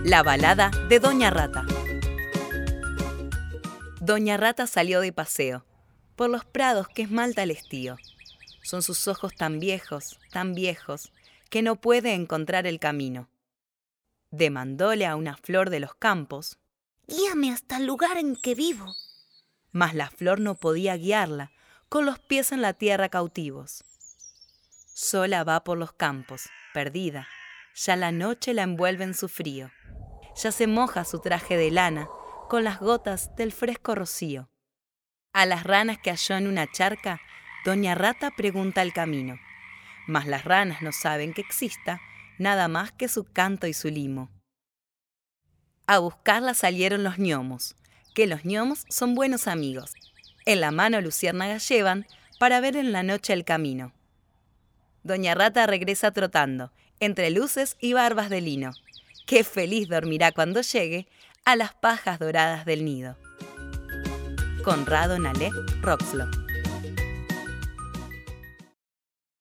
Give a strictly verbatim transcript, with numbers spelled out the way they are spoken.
La balada de Doña Rata. Doña Rata salió de paseo por los prados que esmalta el estío. Son sus ojos tan viejos, tan viejos, que no puede encontrar el camino. Demandóle a una flor de los campos: «Guíame hasta el lugar en que vivo». Mas la flor no podía guiarla, con los pies en la tierra cautivos. Sola va por los campos, perdida, ya la noche la envuelve en su frío. Ya se moja su traje de lana con las gotas del fresco rocío. A las ranas que halló en una charca, Doña Rata pregunta el camino. Mas las ranas no saben que exista nada más que su canto y su limo. A buscarla salieron los gnomos, que los gnomos son buenos amigos. En la mano luciérnagas llevan para ver en la noche el camino. Doña Rata regresa trotando, entre luces y barbas de lino. Qué feliz dormirá cuando llegue a las pajas doradas del nido. Conrado Nalé Roxlo.